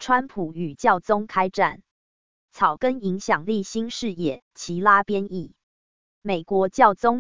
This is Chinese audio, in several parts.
川普与教宗开战。草根影响力新视野，齐拉编译。美国教宗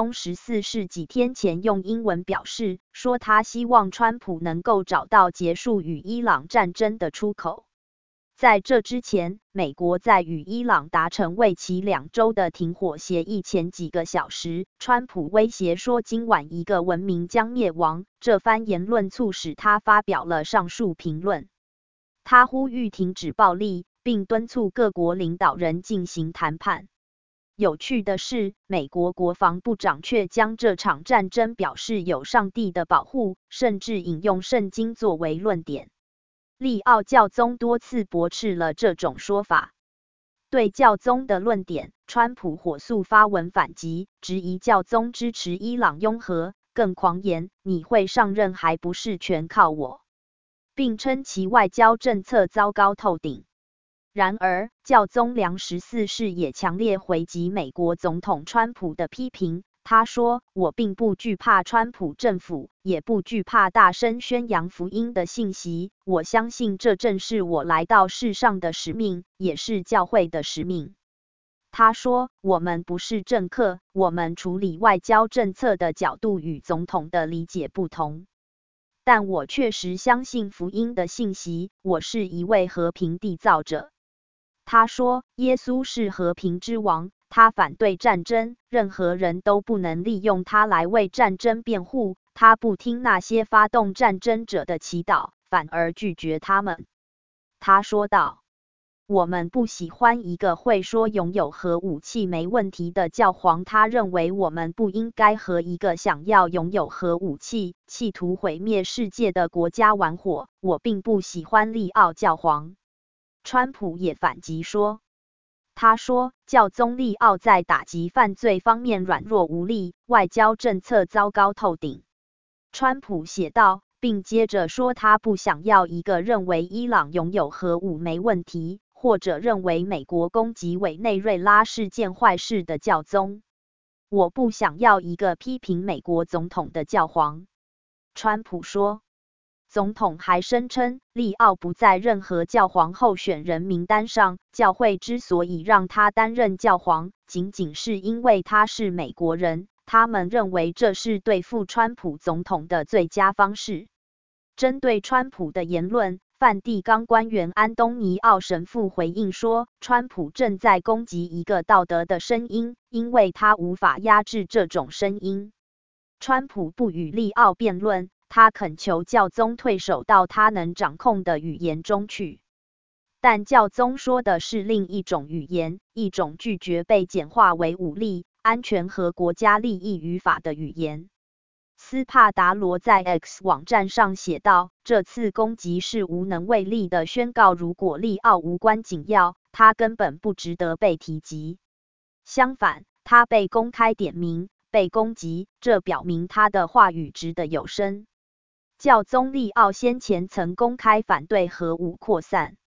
14世几天前用英文表示，说他希望川普能够找到结束与伊朗战争的出口。在这之前，美国在与伊朗达成为期2周的停火协议前几个小时，川普威胁说今晚一个文明将灭亡，这番言论促使他发表了上述评论。他呼吁停止暴力，并敦促各国领导人进行谈判。有趣的是，美国国防部长却将这场战争表示有上帝的保护，甚至引用圣经作为论点。利奥教宗多次驳斥了这种说法。对教宗的论点，川普火速发文反击，质疑教宗支持伊朗拥核，更狂言你会上任还不是全靠我，并称其外交政策糟糕透顶。然而，教宗良14世也强烈回击美国总统川普的批评。他说：“我并不惧怕川普政府，也不惧怕大声宣扬福音的信息。我相信这正是我来到世上的使命，也是教会的使命。”他说：“我们不是政客，我们处理外交政策的角度与总统的理解不同。但我确实相信福音的信息，我是一位和平缔造者。”他说：“耶稣是和平之王。”他反对战争，任何人都不能利用他来为战争辩护。他不听那些发动战争者的祈祷，反而拒绝他们。他说道：“我们不喜欢一个会说拥有核武器没问题的教皇。他认为我们不应该和一个想要拥有核武器、企图毁灭世界的国家玩火。我并不喜欢利奥教皇。”川普也反击说。他说，教宗利奥在打击犯罪方面软弱无力，外交政策糟糕透顶。川普写道，并接着说他不想要一个认为伊朗拥有核武没问题，或者认为美国攻击委内瑞拉是件坏事的教宗。我不想要一个批评美国总统的教皇。川普说。总统还声称，利奥不在任何教皇候选人名单上。教会之所以让他担任教皇，仅仅是因为他是美国人。他们认为这是对付川普总统的最佳方式。针对川普的言论，梵蒂冈官员安东尼奥神父回应说，川普正在攻击一个道德的声音，因为他无法压制这种声音。川普不与利奥辩论。他恳求教宗退守到他能掌控的语言中去，但教宗说的是另一种语言，一种拒绝被简化为武力、安全和国家利益语法的语言。斯帕达罗在 X 网站上写道，这次攻击是无能为力的宣告，如果利奥无关紧要，他根本不值得被提及。相反，他被公开点名，被攻击，这表明他的话语值得有声。教宗利奥先前曾公开反对核武扩散。